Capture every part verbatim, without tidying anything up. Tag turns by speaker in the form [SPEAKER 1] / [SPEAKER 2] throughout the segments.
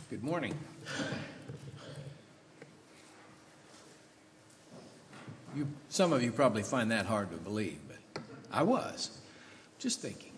[SPEAKER 1] Good morning. You, some of you probably find that hard to believe, but I was just thinking.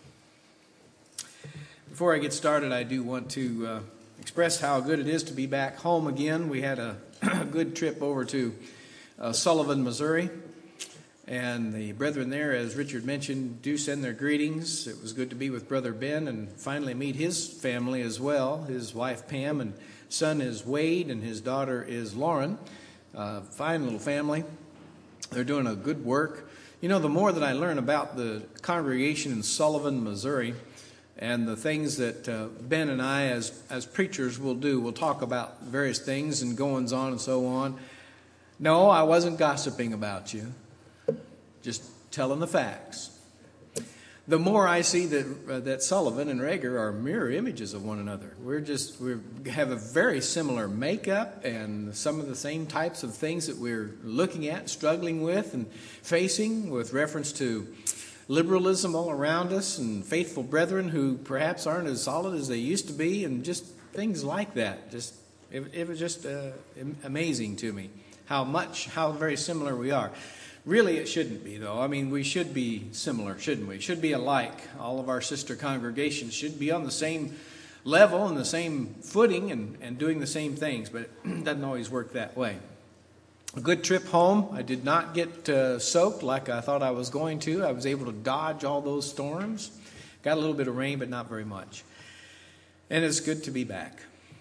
[SPEAKER 1] Before I get started, I do want to uh, express how good it is to be back home again. We had a good trip over to uh, Sullivan, Missouri, and the brethren there, as Richard mentioned, do send their greetings. It was good to be with Brother Ben and finally meet his family as well. His wife Pam and son is Wade and his daughter is Lauren. Uh, fine little family. They're doing a good work. You know, the more that I learn about the congregation in Sullivan, Missouri, and the things that uh, Ben and I as, as preachers will do, we'll talk about various things and goings on and so on. No, I wasn't gossiping about you. Just telling the facts. The more I see that uh, that Sullivan and Rager are mirror images of one another. We're just we have a very similar makeup and some of the same types of things that we're looking at, struggling with, and facing with reference to liberalism all around us and faithful brethren who perhaps aren't as solid as they used to be, and just things like that. Just it, it was just uh, amazing to me how much, how very similar we are. Really, it shouldn't be, though. I mean, we should be similar, shouldn't we? Should be alike. All of our sister congregations should be on the same level and the same footing and, and doing the same things, but it doesn't always work that way. A good trip home. I did not get uh, soaked like I thought I was going to. I was able to dodge all those storms. Got a little bit of rain, but not very much. And it's good to be back.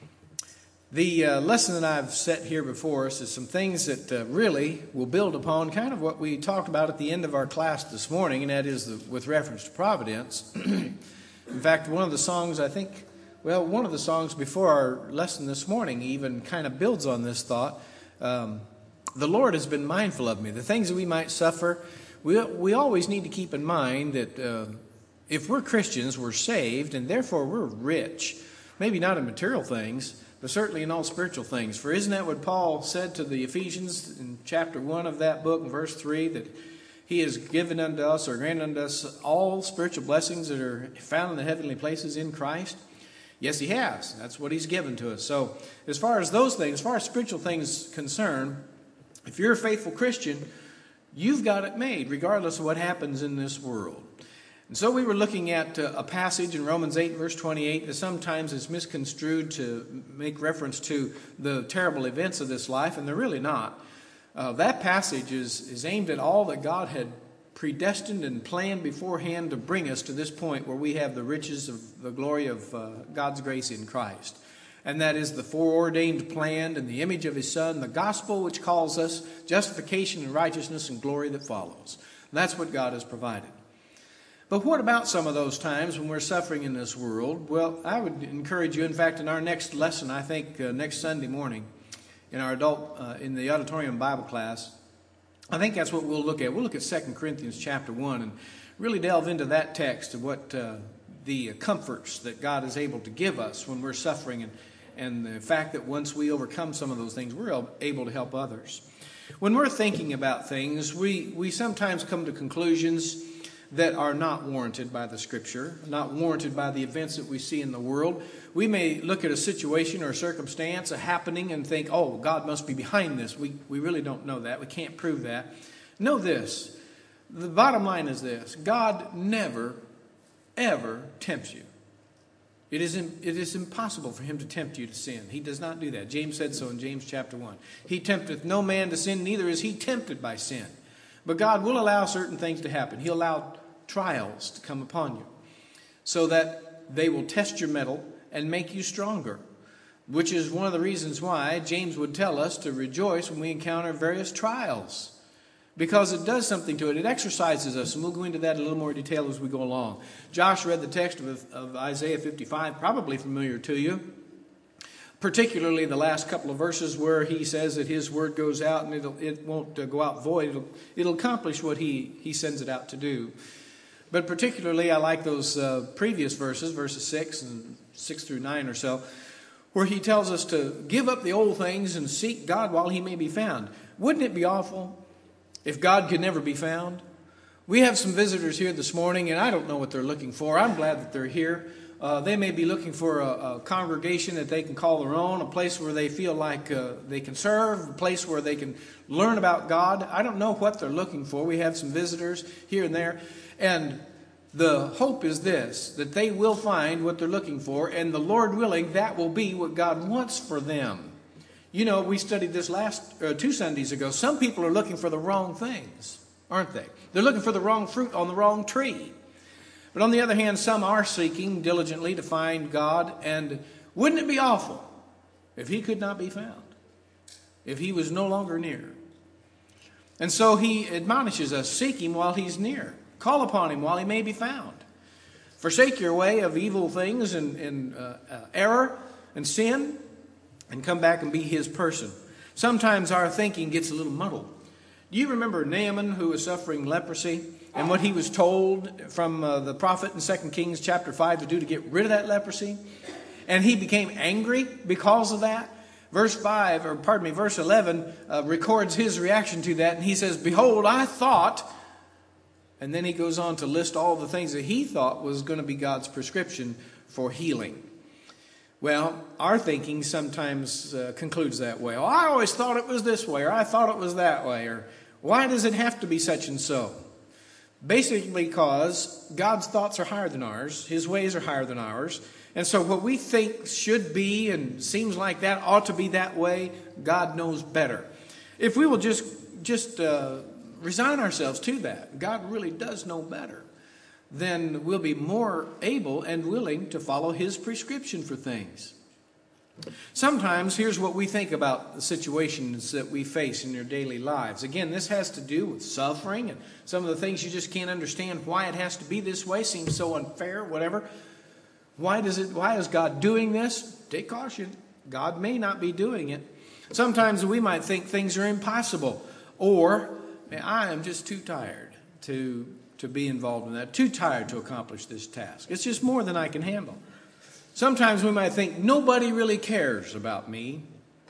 [SPEAKER 1] The uh, lesson that I've set here before us is some things that uh, really will build upon kind of what we talked about at the end of our class this morning, and that is the, with reference to providence. In fact, one of the songs, I think, well, one of the songs before our lesson this morning even kind of builds on this thought. Um, the Lord has been mindful of me. The things that we might suffer, we, we always need to keep in mind that uh, if we're Christians, we're saved, and therefore we're rich. Maybe not in material things, but certainly in all spiritual things. For isn't that what Paul said to the Ephesians in chapter one of that book, in verse three, that he has given unto us or granted unto us all spiritual blessings that are found in the heavenly places in Christ? Yes, he has. That's what he's given to us. So as far as those things, as far as spiritual things concerned, if you're a faithful Christian, you've got it made, regardless of what happens in this world. And so we were looking at a passage in Romans eight, verse twenty-eight, that sometimes is misconstrued to make reference to the terrible events of this life, and they're really not. Uh, that passage is, is aimed at all that God had predestined and planned beforehand to bring us to this point where we have the riches of the glory of uh, God's grace in Christ. And that is the foreordained plan and the image of His Son, the gospel which calls us justification and righteousness and glory that follows. And that's what God has provided. But what about some of those times when we're suffering in this world? Well, I would encourage you, in fact, in our next lesson, I think uh, next Sunday morning, in our adult, uh, in the auditorium Bible class, I think that's what we'll look at. We'll look at Second Corinthians chapter one and really delve into that text of what uh, the comforts that God is able to give us when we're suffering, and, and the fact that once we overcome some of those things, we're able to help others. When we're thinking about things, we, we sometimes come to conclusions that are not warranted by the Scripture, not warranted by the events that we see in the world. We may look at a situation or a circumstance, a happening, and think, oh, God must be behind this. We, we really don't know that. We can't prove that. Know this. The bottom line is this. God never, ever tempts you. It is, it is impossible for Him to tempt you to sin. He does not do that. James said so in James chapter one. He tempteth no man to sin, neither is he tempted by sin. But God will allow certain things to happen. He'll allow trials to come upon you so that they will test your mettle and make you stronger, which is one of the reasons why James would tell us to rejoice when we encounter various trials, because it does something to it. It exercises us, and we'll go into that in a little more detail as we go along. Josh read the text of, of Isaiah fifty-five, probably familiar to you, particularly the last couple of verses where he says that his word goes out and it'll, it won't uh, go out void. It'll, it'll accomplish what he, he sends it out to do. But particularly I like those uh, previous verses, verses six and six through nine or so, where he tells us to give up the old things and seek God while He may be found. Wouldn't it be awful if God could never be found? We have some visitors here this morning, and I don't know what they're looking for. I'm glad that they're here. Uh, they may be looking for a, a congregation that they can call their own, a place where they feel like uh, they can serve, a place where they can learn about God. I don't know what they're looking for. We have some visitors here and there. And the hope is this, that they will find what they're looking for, and the Lord willing, that will be what God wants for them. You know, we studied this last uh, two Sundays ago. Some people are looking for the wrong things, aren't they? They're looking for the wrong fruit on the wrong tree. But on the other hand, some are seeking diligently to find God, and wouldn't it be awful if He could not be found, if He was no longer near? And so He admonishes us, seek Him while He's near. Call upon Him while He may be found. Forsake your way of evil things and, and uh, uh, error and sin, and come back and be His person. Sometimes our thinking gets a little muddled. Do you remember Naaman, who was suffering leprosy, and what he was told from uh, the prophet in Second Kings chapter five to do to get rid of that leprosy? And he became angry because of that. Verse five, or pardon me, verse eleven uh, records his reaction to that. And he says, behold, I thought, and then he goes on to list all the things that he thought was going to be God's prescription for healing. Well, our thinking sometimes uh, concludes that way. Oh, I always thought it was this way, or I thought it was that way, or why does it have to be such and so? Basically because God's thoughts are higher than ours. His ways are higher than ours. And so what we think should be and seems like that ought to be that way, God knows better. If we will just, just uh, resign ourselves to that, God really does know better, then we'll be more able and willing to follow His prescription for things. Sometimes, here's what we think about the situations that we face in your daily lives. Again, this has to do with suffering and some of the things you just can't understand why it has to be this way, seems so unfair, whatever. Why does it? Why is God doing this? Take caution. God may not be doing it. Sometimes we might think things are impossible, or man, I am just too tired to, to be involved in that, too tired to accomplish this task. It's just more than I can handle. Sometimes we might think, nobody really cares about me.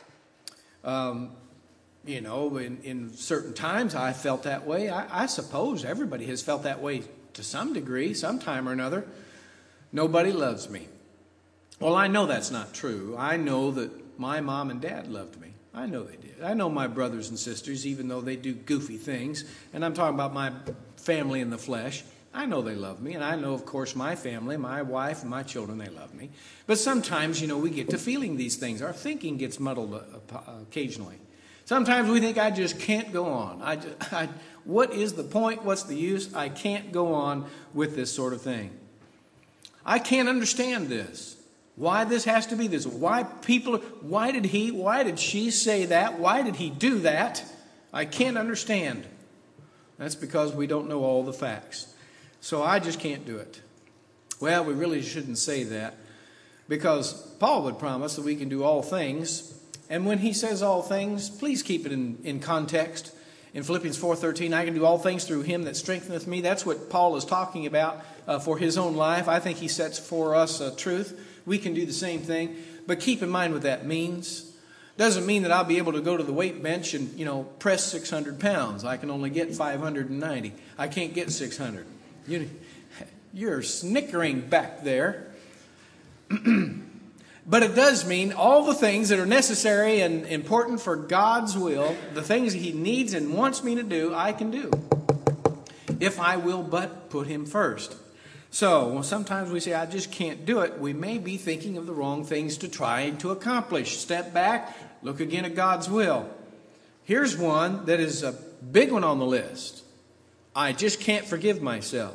[SPEAKER 1] Um, you know, in, in certain times I felt that way. I, I suppose everybody has felt that way to some degree, sometime or another. Nobody loves me. Well, I know that's not true. I know that my mom and dad loved me. I know they did. I know my brothers and sisters, even though they do goofy things. And I'm talking about my family in the flesh. I know they love me, and I know, of course, my family, my wife, and my children, they love me. But sometimes, you know, we get to feeling these things. Our thinking gets muddled uh, occasionally. Sometimes we think, I just can't go on. I just, I, what is the point? What's the use? I can't go on with this sort of thing. I can't understand this. Why this has to be this? Why people, why did he, why did she say that? Why did he do that? I can't understand. That's because we don't know all the facts. So I just can't do it. Well, we really shouldn't say that, because Paul would promise that we can do all things. And when he says all things, please keep it in, in context. In Philippians four thirteen, I can do all things through Him that strengtheneth me. That's what Paul is talking about uh, for his own life. I think he sets for us a truth. We can do the same thing. But keep in mind what that means. Doesn't mean that I'll be able to go to the weight bench and, you know, press six hundred pounds. I can only get five hundred ninety. I can't get six hundred. You, you're snickering back there. But it does mean all the things that are necessary and important for God's will, the things He needs and wants me to do, I can do, if I will but put Him first. So, well, sometimes we say, I just can't do it. We may be thinking of the wrong things to try to accomplish. Step back, look again at God's will. Here's one that is a big one on the list. I just can't forgive myself.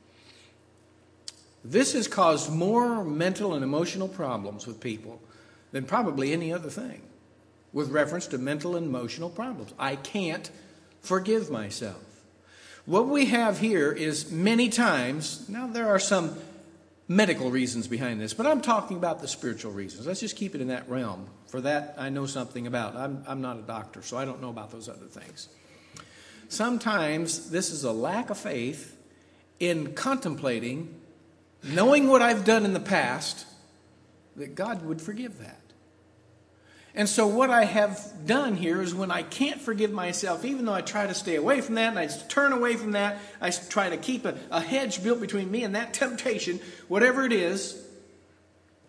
[SPEAKER 1] This has caused more mental and emotional problems with people than probably any other thing with reference to mental and emotional problems. I can't forgive myself. What we have here is many times, now there are some medical reasons behind this, but I'm talking about the spiritual reasons. Let's just keep it in that realm. For that, I know something about. I'm, I'm not a doctor, so I don't know about those other things. Sometimes this is a lack of faith in contemplating, knowing what I've done in the past, that God would forgive that. And so what I have done here is when I can't forgive myself, even though I try to stay away from that and I turn away from that, I try to keep a, a hedge built between me and that temptation, whatever it is,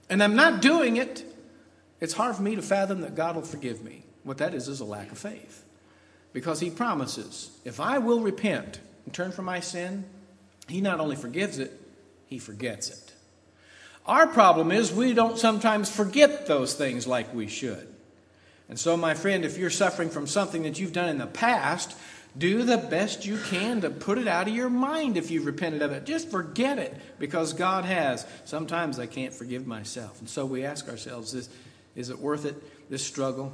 [SPEAKER 1] and I'm not doing it, it's hard for me to fathom that God will forgive me. What that is is a lack of faith. Because he promises, if I will repent and turn from my sin, he not only forgives it, he forgets it. Our problem is we don't sometimes forget those things like we should. And so, my friend, if you're suffering from something that you've done in the past, do the best you can to put it out of your mind if you've repented of it. Just forget it, because God has. Sometimes I can't forgive myself. And so we ask ourselves, is, is it worth it, this struggle?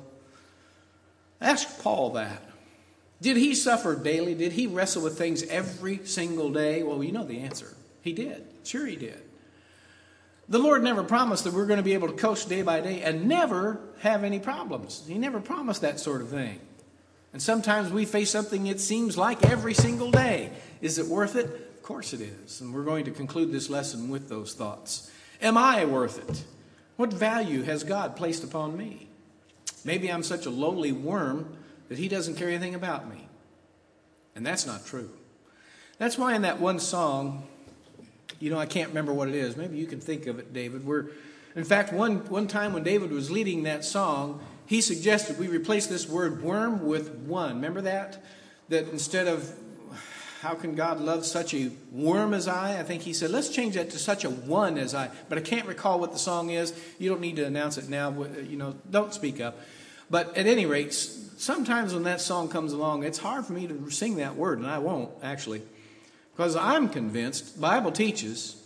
[SPEAKER 1] Ask Paul that. Did he suffer daily? Did he wrestle with things every single day? Well, you know the answer. He did. Sure he did. The Lord never promised that we're going to be able to coast day by day and never have any problems. He never promised that sort of thing. And sometimes we face something it seems like every single day. Is it worth it? Of course it is. And we're going to conclude this lesson with those thoughts. Am I worth it? What value has God placed upon me? Maybe I'm such a lowly worm that he doesn't care anything about me. And that's not true. That's why in that one song, you know, I can't remember what it is. Maybe you can think of it, David. Where, in fact, one, one time when David was leading that song, he suggested we replace this word worm with one. Remember that? That instead of, how can God love such a worm as I? I think he said, let's change that to such a one as I. But I can't recall what the song is. You don't need to announce it now. You know, don't speak up. But at any rate, sometimes when that song comes along, it's hard for me to sing that word, and I won't, actually. Because I'm convinced, the Bible teaches,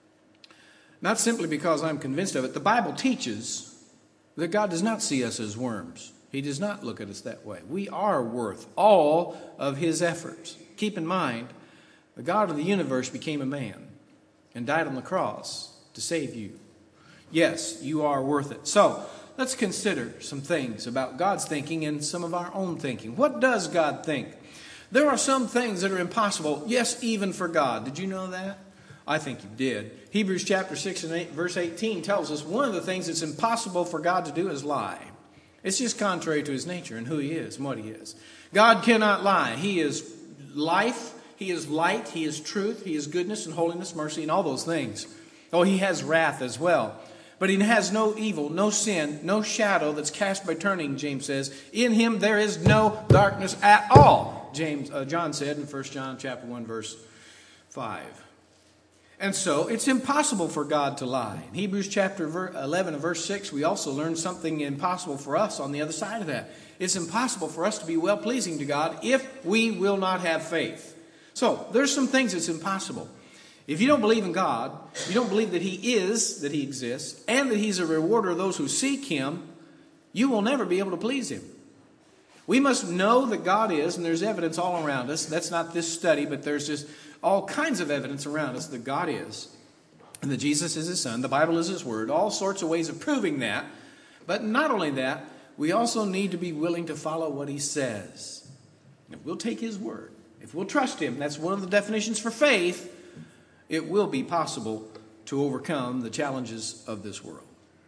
[SPEAKER 1] not simply because I'm convinced of it, the Bible teaches that God does not see us as worms. He does not look at us that way. We are worth all of his efforts. Keep in mind, the God of the universe became a man and died on the cross to save you. Yes, you are worth it. So, let's consider some things about God's thinking and some of our own thinking. What does God think? There are some things that are impossible, yes, even for God. Did you know that? I think you did. Hebrews chapter six and eight, verse eighteen tells us one of the things that's impossible for God to do is lie. It's just contrary to his nature and who he is and what he is. God cannot lie. He is life, he is light, he is truth, he is goodness and holiness, mercy, and all those things. Oh, he has wrath as well. But he has no evil, no sin, no shadow that's cast by turning, James says. In him there is no darkness at all, James, uh, John said in First John chapter one, verse five. And so it's impossible for God to lie. In Hebrews chapter eleven and verse six, we also learn something impossible for us on the other side of that. It's impossible for us to be well-pleasing to God if we will not have faith. So there's some things that's impossible. If you don't believe in God, you don't believe that he is, that he exists, and that he's a rewarder of those who seek him, you will never be able to please him. We must know that God is, and there's evidence all around us. That's not this study, but there's just all kinds of evidence around us that God is, and that Jesus is his son. The Bible is his word. All sorts of ways of proving that. But not only that, we also need to be willing to follow what he says. If we'll take his word, if we'll trust him, that's one of the definitions for faith, it will be possible to overcome the challenges of this world.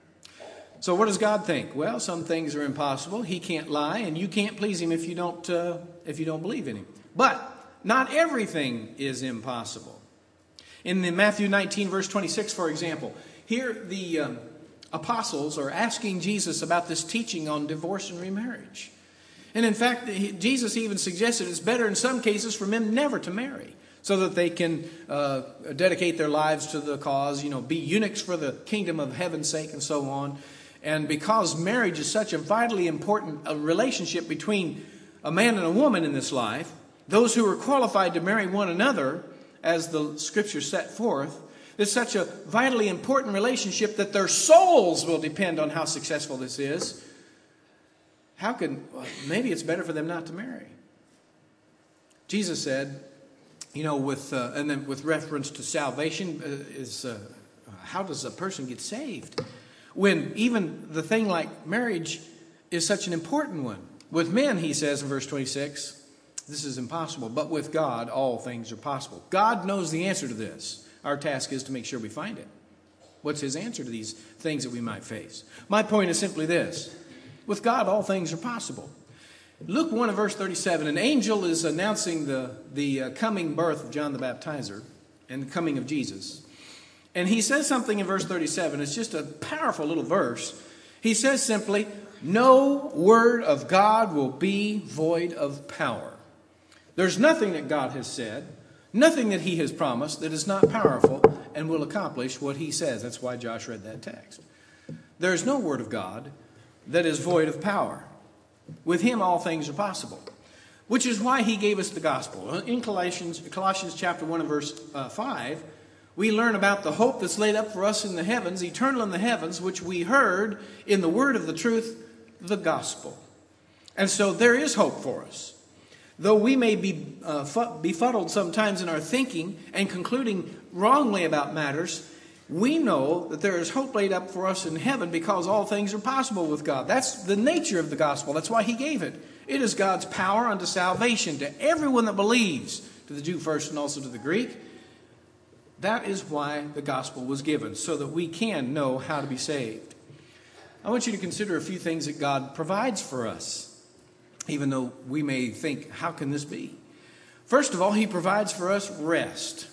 [SPEAKER 1] So what does God think? Well, some things are impossible. He can't lie, and you can't please him if you don't uh, if you don't believe in him. But not everything is impossible. In the Matthew nineteen, verse twenty-six, for example, here the um, apostles are asking Jesus about this teaching on divorce and remarriage. And in fact, Jesus even suggested it's better in some cases for men never to marry, so that they can uh, dedicate their lives to the cause, you know, be eunuchs for the kingdom of heaven's sake and so on. And because marriage is such a vitally important a relationship between a man and a woman in this life, those who are qualified to marry one another, as the scripture set forth, it's such a vitally important relationship that their souls will depend on how successful this is. How can, well, maybe it's better for them not to marry. Jesus said, you know, with uh, and then with reference to salvation, uh, is uh, how does a person get saved? When even the thing like marriage is such an important one. With men, he says in verse twenty-six, this is impossible. But with God, all things are possible. God knows the answer to this. Our task is to make sure we find it. What's his answer to these things that we might face? My point is simply this. With God, all things are possible. Luke one and verse thirty-seven, an angel is announcing the, the uh, coming birth of John the Baptizer and the coming of Jesus. And he says something in verse thirty-seven. It's just a powerful little verse. He says simply, no word of God will be void of power. There's nothing that God has said, nothing that he has promised that is not powerful and will accomplish what he says. That's why Josh read that text. There is no word of God that is void of power. With him all things are possible. Which is why he gave us the gospel. In Colossians, Colossians chapter one and verse uh, five, we learn about the hope that's laid up for us in the heavens, eternal in the heavens, which we heard in the word of the truth, the gospel. And so there is hope for us. Though we may be uh, befuddled sometimes in our thinking and concluding wrongly about matters, we know that there is hope laid up for us in heaven because all things are possible with God. That's the nature of the gospel. That's why he gave it. It is God's power unto salvation to everyone that believes, to the Jew first and also to the Greek. That is why the gospel was given, so that we can know how to be saved. I want you to consider a few things that God provides for us, even though we may think, how can this be? First of all, he provides for us rest.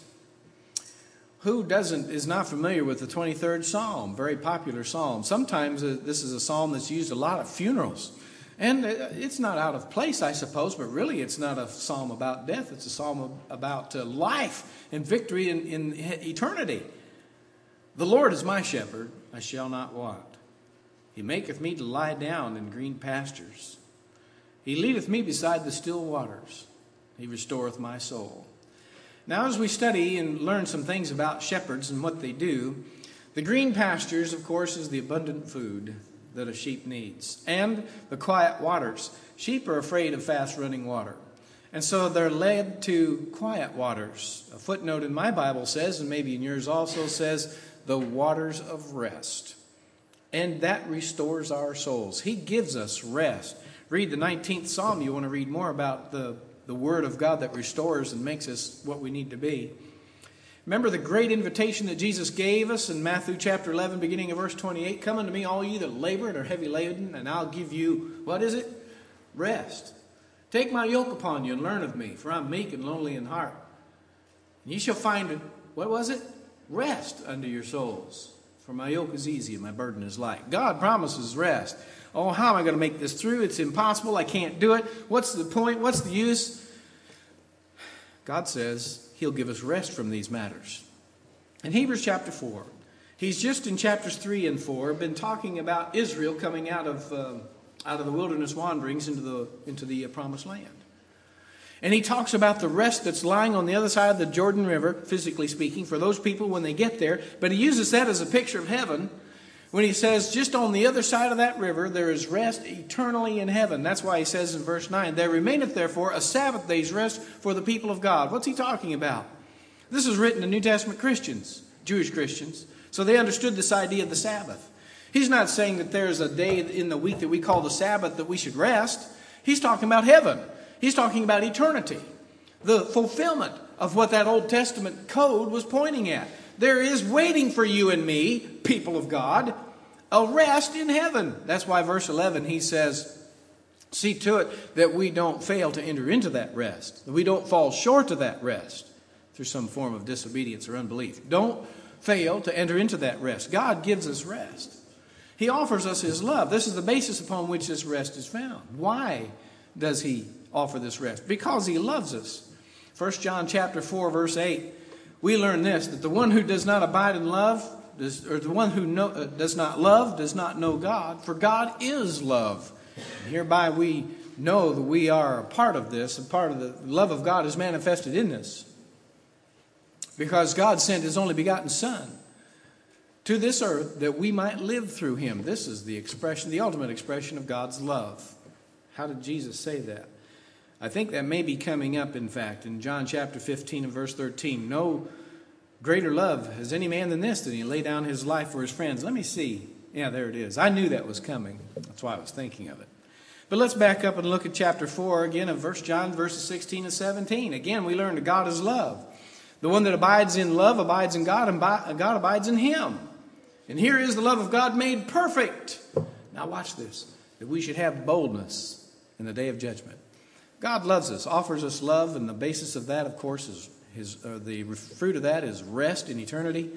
[SPEAKER 1] Who doesn't is not familiar with the twenty-third Psalm, very popular psalm. Sometimes uh, this is a psalm that's used a lot at funerals. And it's not out of place, I suppose, but really it's not a psalm about death. It's a psalm about uh, life and victory in, in eternity. The Lord is my shepherd, I shall not want. He maketh me to lie down in green pastures. He leadeth me beside the still waters. He restoreth my soul. Now, as we study and learn some things about shepherds and what they do, the green pastures, of course, is the abundant food that a sheep needs. And the quiet waters. Sheep are afraid of fast-running water. And so they're led to quiet waters. A footnote in my Bible says, and maybe in yours also says, the waters of rest. And that restores our souls. He gives us rest. Read the nineteenth Psalm. You want to read more about the, the Word of God that restores and makes us what we need to be. Remember the great invitation that Jesus gave us in Matthew chapter eleven, beginning of verse twenty-eight. Come unto me, all ye that labor and are heavy laden, and I'll give you, what is it? Rest. Take my yoke upon you and learn of me, for I'm meek and lowly in heart. And ye shall find, what was it? Rest unto your souls. For my yoke is easy and my burden is light. God promises rest. Oh, how am I going to make this through? It's impossible. I can't do it. What's the point? What's the use? God says he'll give us rest from these matters. In Hebrews chapter four, he's just in chapters three and four been talking about Israel coming out of uh, out of the wilderness wanderings into the into the uh, promised land. And he talks about the rest that's lying on the other side of the Jordan River, physically speaking, for those people when they get there. But he uses that as a picture of heaven when he says just on the other side of that river there is rest eternally in heaven. That's why he says in verse nine, there remaineth therefore a Sabbath day's rest for the people of God. What's he talking about? This is written to New Testament Christians, Jewish Christians. So they understood this idea of the Sabbath. He's not saying that there's a day in the week that we call the Sabbath that we should rest. He's talking about heaven. He's talking about eternity, the fulfillment of what that Old Testament code was pointing at. There is waiting for you and me, people of God, a rest in heaven. That's why verse eleven, he says, see to it that we don't fail to enter into that rest, that we don't fall short of that rest through some form of disobedience or unbelief. Don't fail to enter into that rest. God gives us rest. He offers us his love. This is the basis upon which this rest is found. Why does he offer this rest? Because he loves us. First John chapter four, verse eight, we learn this, that the one who does not abide in love, does, or the one who know, uh, does not love, does not know God, for God is love. And hereby we know that we are a part of this, and part of the love of God is manifested in us. Because God sent his only begotten Son to this earth that we might live through him. This is the expression, the ultimate expression of God's love. How did Jesus say that? I think that may be coming up, in fact, in John chapter fifteen and verse thirteen. No greater love has any man than this, that he lay down his life for his friends. Let me see. Yeah, there it is. I knew that was coming. That's why I was thinking of it. But let's back up and look at chapter four again of First John, verses sixteen and seventeen. Again, we learn that God is love. The one that abides in love abides in God, and God abides in him. And here is the love of God made perfect. Now watch this. That we should have boldness in the day of judgment. God loves us, offers us love, and the basis of that, of course, is his, uh, the fruit of that is rest in eternity.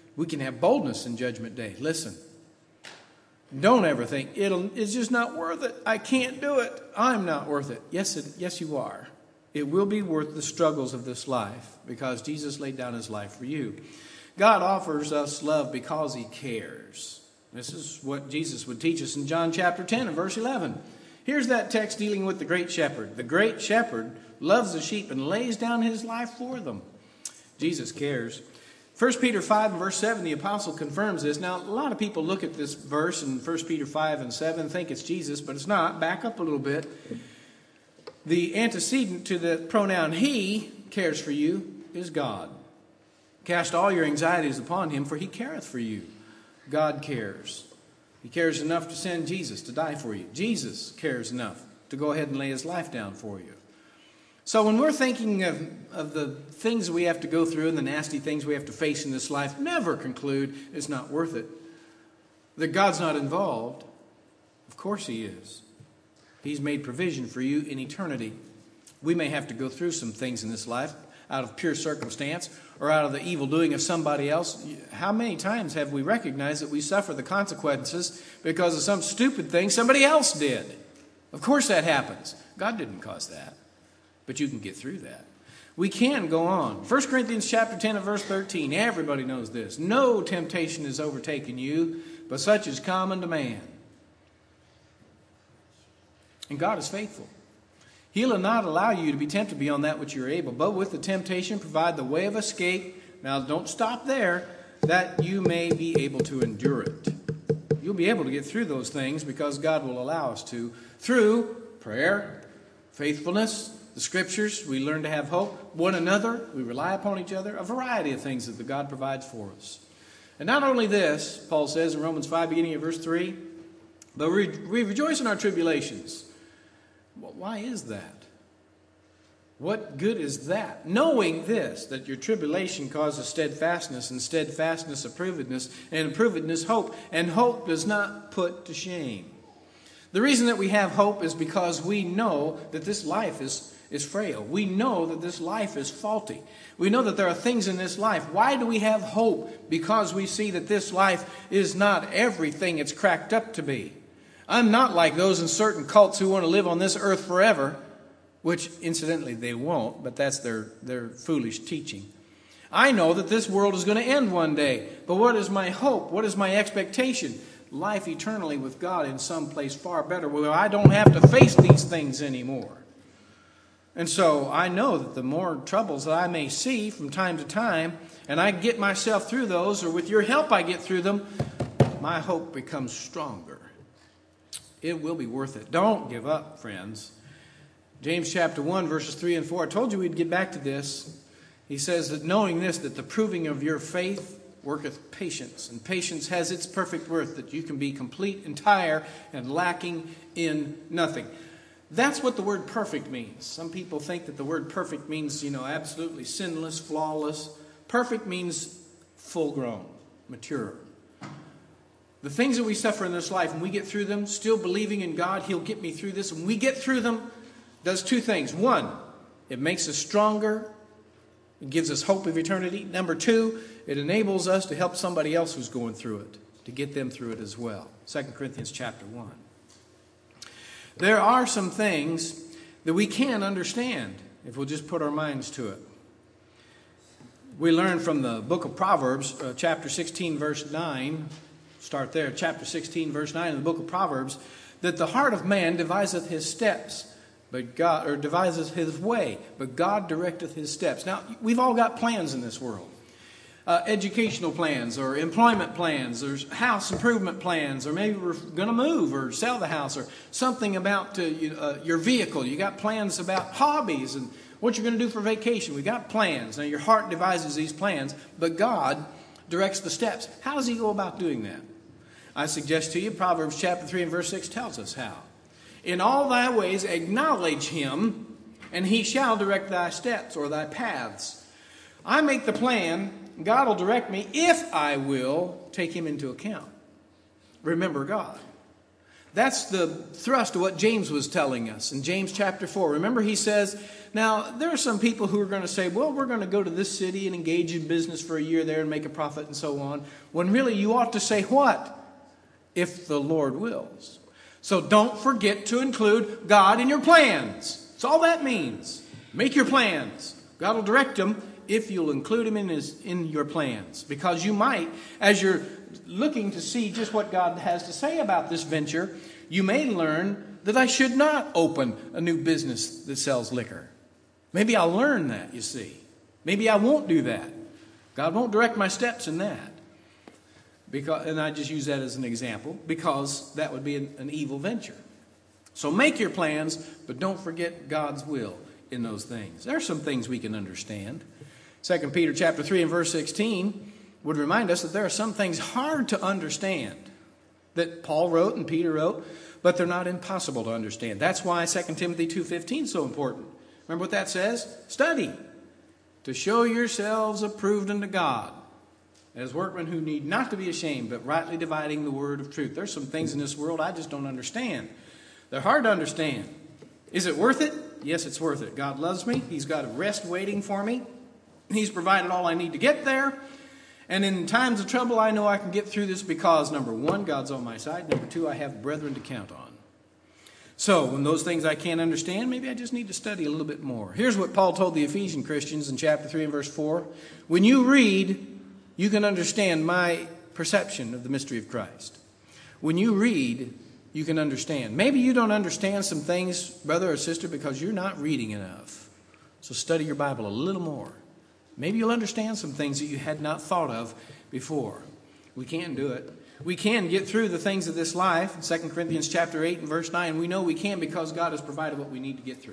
[SPEAKER 1] We can have boldness in Judgment Day. Listen, don't ever think it'll, it's just not worth it. I can't do it. I'm not worth it. Yes, it, yes, you are. It will be worth the struggles of this life because Jesus laid down his life for you. God offers us love because he cares. This is what Jesus would teach us in John chapter ten and verse eleven. Here's that text dealing with the great shepherd. The great shepherd loves the sheep and lays down his life for them. Jesus cares. First Peter five and verse seven, the apostle confirms this. Now, a lot of people look at this verse in First Peter five and seven and think it's Jesus, but it's not. Back up a little bit. The antecedent to the pronoun he cares for you is God. Cast all your anxieties upon him, for he careth for you. God cares. He cares enough to send Jesus to die for you. Jesus cares enough to go ahead and lay his life down for you. So when we're thinking of, of the things we have to go through and the nasty things we have to face in this life, never conclude it's not worth it. That God's not involved. Of course he is. He's made provision for you in eternity. We may have to go through some things in this life out of pure circumstance or out of the evil doing of somebody else. How many times have we recognized that we suffer the consequences because of some stupid thing somebody else did? Of course that happens. God didn't cause that. But you can get through that. We can go on. First Corinthians chapter ten and verse thirteen. Everybody knows this. No temptation has overtaken you, but such is common to man. And God is faithful. He'll not allow you to be tempted beyond that which you're able, but with the temptation provide the way of escape. Now don't stop there, that you may be able to endure it. You'll be able to get through those things because God will allow us to through prayer, faithfulness, the scriptures. We learn to have hope. One another, we rely upon each other. A variety of things that the God provides for us. And not only this, Paul says in Romans five, beginning of verse three, but we, we rejoice in our tribulations. Well, why is that? What good is that? Knowing this, that your tribulation causes steadfastness, and steadfastness approvedness, and approvedness hope, and hope does not put to shame. The reason that we have hope is because we know that this life is, is frail. We know that this life is faulty. We know that there are things in this life. Why do we have hope? Because we see that this life is not everything it's cracked up to be. I'm not like those in certain cults who want to live on this earth forever, which incidentally they won't, but that's their, their foolish teaching. I know that this world is going to end one day, but what is my hope? What is my expectation? Life eternally with God in some place far better, where I don't have to face these things anymore. And so I know that the more troubles that I may see from time to time, and I get myself through those, or with your help I get through them, my hope becomes stronger. It will be worth it. Don't give up, friends. James chapter one, verses three and four. I told you we'd get back to this. He says that knowing this, that the proving of your faith worketh patience. And patience has its perfect worth, that you can be complete, entire, and lacking in nothing. That's what the word perfect means. Some people think that the word perfect means, you know, absolutely sinless, flawless. Perfect means full grown, mature. The things that we suffer in this life, when we get through them, still believing in God, he'll get me through this. When we get through them, does two things. One, it makes us stronger. It gives us hope of eternity. Number two, it enables us to help somebody else who's going through it, to get them through it as well. Second Corinthians chapter one. There are some things that we can understand if we'll just put our minds to it. We learn from the book of Proverbs, uh, chapter sixteen, verse nine. Start there, chapter sixteen, verse nine in the book of Proverbs, that the heart of man deviseth his steps, but God, or deviseth his way, but God directeth his steps. Now, we've all got plans in this world. Uh, educational plans, or employment plans, or house improvement plans, or maybe we're going to move or sell the house, or something about uh, you, uh, your vehicle. You got plans about hobbies and what you're going to do for vacation. We got plans. Now, your heart devises these plans, but God directs the steps. How does he go about doing that? I suggest to you, Proverbs chapter three and verse six tells us how. In all thy ways acknowledge him, and he shall direct thy steps, or thy paths. I make the plan, God will direct me if I will take him into account. Remember God. That's the thrust of what James was telling us in James chapter four. Remember, he says, now, there are some people who are going to say, well, we're going to go to this city and engage in business for a year there and make a profit and so on. When really you ought to say what? If the Lord wills. So don't forget to include God in your plans. That's all that means. Make your plans. God will direct them if you'll include him in, his, in your plans. Because you might, as you're looking to see just what God has to say about this venture, you may learn that I should not open a new business that sells liquor. Maybe I'll learn that, you see. Maybe I won't do that. God won't direct my steps in that. Because, and I just use that as an example, because that would be an, an evil venture. So make your plans, but don't forget God's will in those things. There are some things we can understand. Second Peter chapter three and verse sixteen would remind us that there are some things hard to understand that Paul wrote and Peter wrote, but they're not impossible to understand. That's why Second Timothy two fifteen is so important. Remember what that says? Study to show yourselves approved unto God, as workmen who need not to be ashamed, but rightly dividing the word of truth. There's some things in this world I just don't understand. They're hard to understand. Is it worth it? Yes, it's worth it. God loves me. He's got a rest waiting for me. He's provided all I need to get there. And in times of trouble, I know I can get through this because, number one, God's on my side. Number two, I have brethren to count on. So, when those things I can't understand, maybe I just need to study a little bit more. Here's what Paul told the Ephesian Christians in chapter three and verse four. When you read, you can understand my perception of the mystery of Christ. When you read, you can understand. Maybe you don't understand some things, brother or sister, because you're not reading enough. So study your Bible a little more. Maybe you'll understand some things that you had not thought of before. We can do it. We can get through the things of this life. In Second Corinthians chapter eight and verse nine, we know we can because God has provided what we need to get through.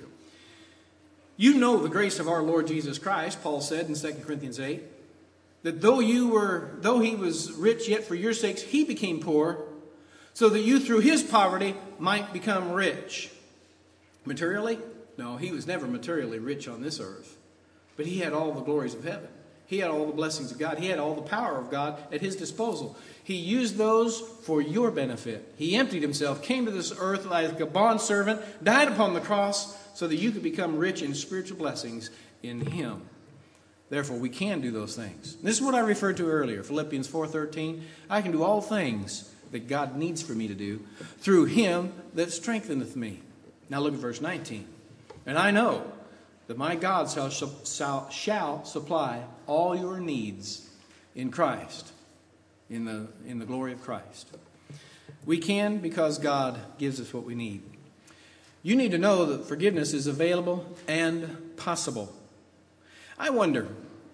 [SPEAKER 1] You know the grace of our Lord Jesus Christ, Paul said in Second Corinthians eight, that though you were, though he was rich, yet for your sakes he became poor, so that you through his poverty might become rich. Materially? No, he was never materially rich on this earth. But he had all the glories of heaven. He had all the blessings of God. He had all the power of God at his disposal. He used those for your benefit. He emptied himself, came to this earth like a bondservant, died upon the cross so that you could become rich in spiritual blessings in him. Therefore, we can do those things. This is what I referred to earlier, Philippians four thirteen. I can do all things that God needs for me to do through him that strengtheneth me. Now look at verse nineteen. And I know that my God shall, shall, shall supply all your needs in Christ, in the, in the glory of Christ. We can because God gives us what we need. You need to know that forgiveness is available and possible. I wonder,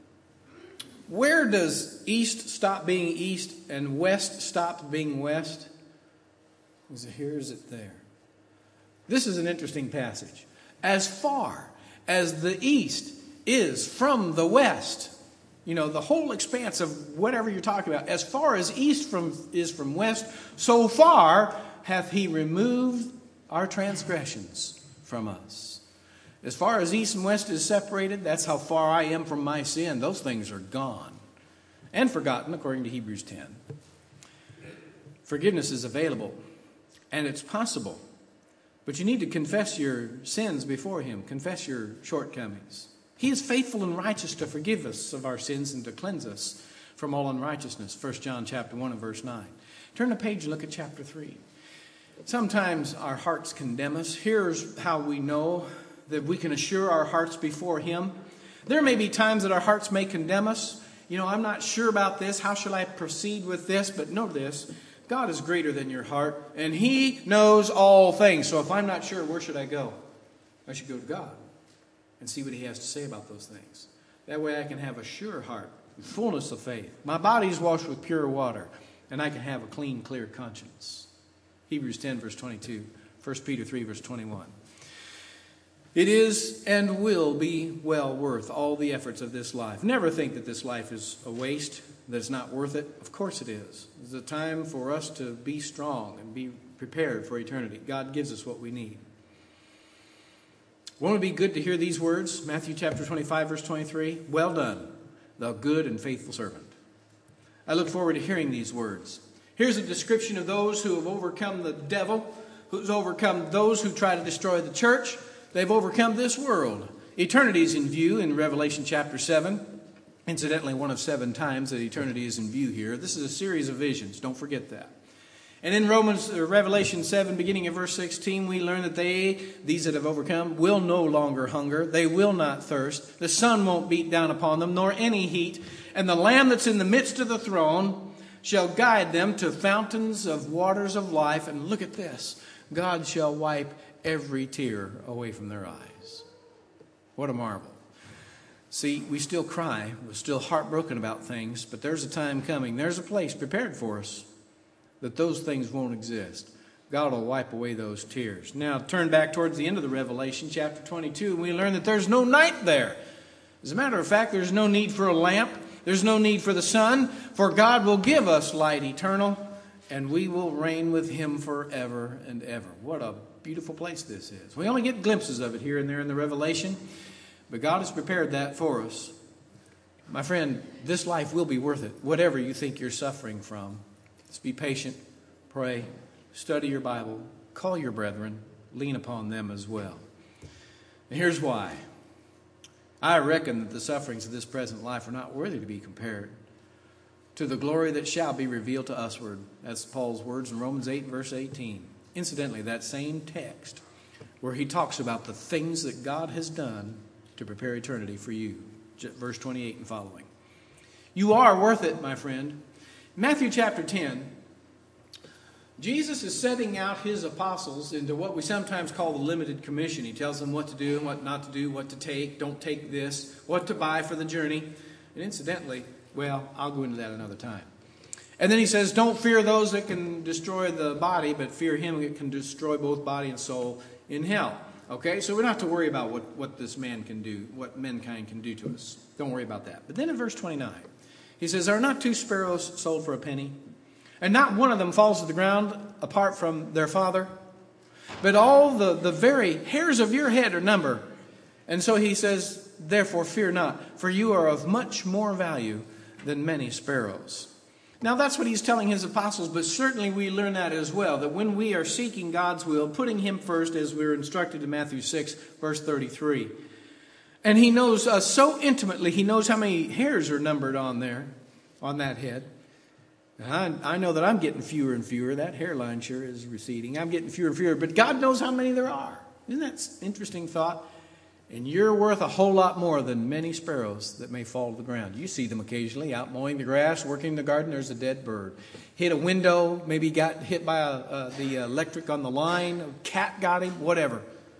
[SPEAKER 1] where does east stop being east and west stop being west? Is it here or is it there? This is an interesting passage. As far as the east is from the west, you know, the whole expanse of whatever you're talking about, as far as east from is from west, so far hath he removed our transgressions from us. As far as east and west is separated, that's how far I am from my sin. Those things are gone and forgotten, according to Hebrews ten. Forgiveness is available, and it's possible. But you need to confess your sins before him. Confess your shortcomings. He is faithful and righteous to forgive us of our sins and to cleanse us from all unrighteousness. First John chapter one and verse nine. Turn the page and look at chapter three. Sometimes our hearts condemn us. Here's how we know that we can assure our hearts before him. There may be times that our hearts may condemn us. You know, I'm not sure about this. How shall I proceed with this? But know this. God is greater than your heart, and he knows all things. So if I'm not sure, where should I go? I should go to God and see what he has to say about those things. That way I can have a sure heart, fullness of faith. My body is washed with pure water, and I can have a clean, clear conscience. Hebrews ten, verse twenty-two. First Peter three, verse twenty-one. It is and will be well worth all the efforts of this life. Never think that this life is a waste, that it's not worth it. Of course it is. It's a time for us to be strong and be prepared for eternity. God gives us what we need. Won't it be good to hear these words? Matthew chapter twenty-five, verse twenty-three. Well done, thou good and faithful servant. I look forward to hearing these words. Here's a description of those who have overcome the devil, who's overcome those who try to destroy the church. They've overcome this world. Eternity is in view in Revelation chapter seven. Incidentally, one of seven times that eternity is in view here. This is a series of visions. Don't forget that. And in Romans, or Revelation seven, beginning of verse sixteen, we learn that they, these that have overcome, will no longer hunger. They will not thirst. The sun won't beat down upon them, nor any heat. And the Lamb that's in the midst of the throne shall guide them to fountains of waters of life. And look at this. God shall wipe every tear away from their eyes. What a marvel. See, we still cry. We're still heartbroken about things. But there's a time coming. There's a place prepared for us that those things won't exist. God will wipe away those tears. Now, turn back towards the end of the Revelation, chapter twenty-two, and we learn that there's no night there. As a matter of fact, there's no need for a lamp. There's no need for the sun, for God will give us light eternal, and we will reign with Him forever and ever. What a beautiful place this is. We only get glimpses of it here and there in the Revelation, but God has prepared that for us. My friend, this life will be worth it, whatever you think you're suffering from. Just be patient, pray, study your Bible, call your brethren, lean upon them as well. And here's why. I reckon that the sufferings of this present life are not worthy to be compared to the glory that shall be revealed to usward. That's Paul's words in Romans eight, verse eighteen. Incidentally, that same text where he talks about the things that God has done to prepare eternity for you. Verse twenty-eight and following. You are worth it, my friend. Matthew chapter ten, Jesus is setting out his apostles into what we sometimes call the limited commission. He tells them what to do and what not to do, what to take, don't take this, what to buy for the journey. And incidentally, well, I'll go into that another time. And then he says, don't fear those that can destroy the body, but fear him that can destroy both body and soul in hell. Okay, so we don't have to worry about what, what this man can do, what mankind can do to us. Don't worry about that. But then in verse twenty-nine, he says, are not two sparrows sold for a penny? And not one of them falls to the ground apart from their father. But all the, the very hairs of your head are numbered. And so he says, therefore fear not, for you are of much more value than many sparrows. Now that's what he's telling his apostles, but certainly we learn that as well, that when we are seeking God's will, putting him first, as we were instructed in Matthew six, verse thirty-three. And he knows us so intimately, he knows how many hairs are numbered on there, on that head. I, I know that I'm getting fewer and fewer. That hairline sure is receding. I'm getting fewer and fewer, but God knows how many there are. Isn't that an interesting thought? And you're worth a whole lot more than many sparrows that may fall to the ground. You see them occasionally out mowing the grass, working the garden. There's a dead bird. Hit a window, maybe got hit by a, uh, the electric on the line. A cat got him, whatever.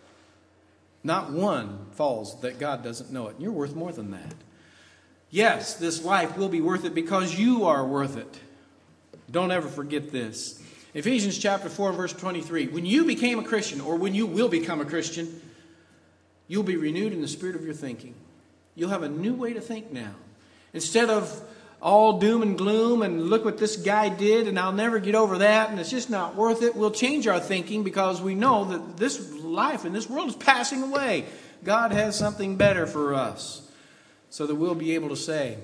[SPEAKER 1] Not one falls that God doesn't know it. You're worth more than that. Yes, this life will be worth it because you are worth it. Don't ever forget this. Ephesians chapter four, verse twenty-three. When you became a Christian, or when you will become a Christian, you'll be renewed in the spirit of your thinking. You'll have a new way to think now. Instead of all doom and gloom and look what this guy did and I'll never get over that and it's just not worth it, we'll change our thinking because we know that this life and this world is passing away. God has something better for us, so that we'll be able to say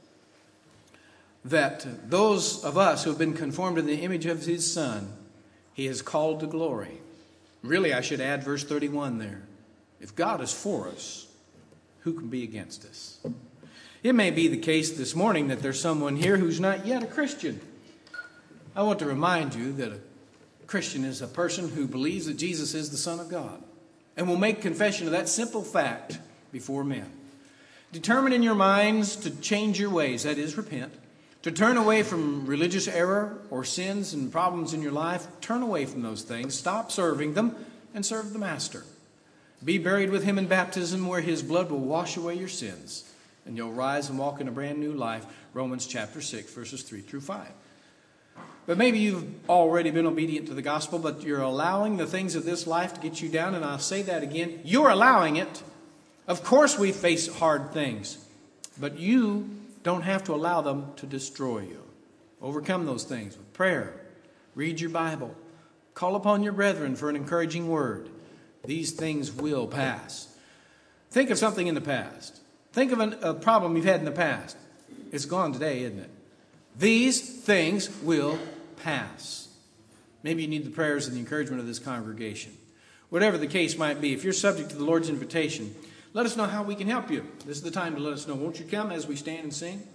[SPEAKER 1] that those of us who have been conformed to the image of his Son, he has called to glory. Really, I should add verse thirty-one there. If God is for us, who can be against us? It may be the case this morning that there's someone here who's not yet a Christian. I want to remind you that a Christian is a person who believes that Jesus is the Son of God and will make confession of that simple fact before men. Determine in your minds to change your ways, that is, repent. To turn away from religious error or sins and problems in your life, turn away from those things. Stop serving them and serve the Master. Be buried with him in baptism where his blood will wash away your sins. And you'll rise and walk in a brand new life. Romans chapter six, verses three through five. But maybe you've already been obedient to the gospel, but you're allowing the things of this life to get you down. And I'll say that again. You're allowing it. Of course we face hard things. But you don't have to allow them to destroy you. Overcome those things with prayer. Read your Bible. Call upon your brethren for an encouraging word. These things will pass. Think of something in the past. Think of an, a problem you've had in the past. It's gone today, isn't it? These things will pass. Maybe you need the prayers and the encouragement of this congregation. Whatever the case might be, if you're subject to the Lord's invitation, let us know how we can help you. This is the time to let us know. Won't you come as we stand and sing?